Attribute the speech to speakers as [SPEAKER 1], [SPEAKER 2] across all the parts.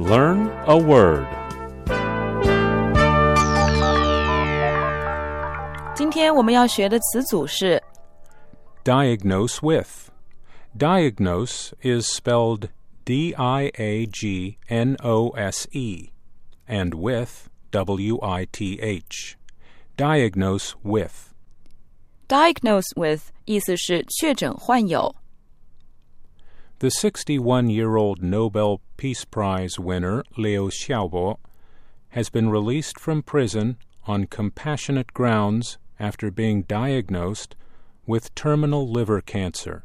[SPEAKER 1] Learn a word.
[SPEAKER 2] 今天我们要学的词组是
[SPEAKER 1] Diagnose with. Diagnose is spelled D-I-A-G-N-O-S-E and with, W-I-T-H. Diagnose with.
[SPEAKER 2] Diagnose with 意思是确诊患有。
[SPEAKER 1] The 61-year-old Nobel Peace Prize winner Liu Xiaobo has been released from prison on compassionate grounds after being diagnosed with terminal liver cancer.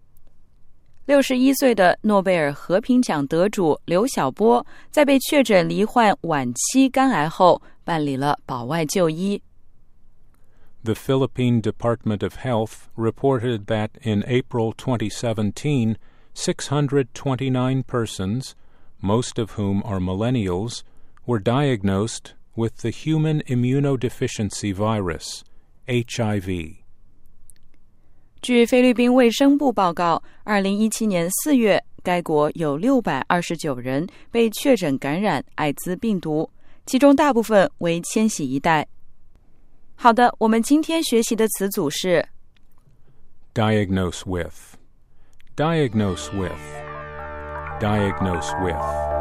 [SPEAKER 2] 61岁的诺贝尔和平奖得主刘晓波在被确诊罹患晚期肝癌后办理了保外就医。
[SPEAKER 1] The Philippine Department of Health reported that in April 2017, 629 persons, most of whom are millennials, were diagnosed with the human immunodeficiency virus, HIV.
[SPEAKER 2] 据菲律宾卫生部报告，2017年4月，该国有629人被确诊感染艾滋病毒，其中大部分为千禧一代。好的，我们今天学习的词组是
[SPEAKER 1] Diagnose with. Diagnose with. Diagnose with.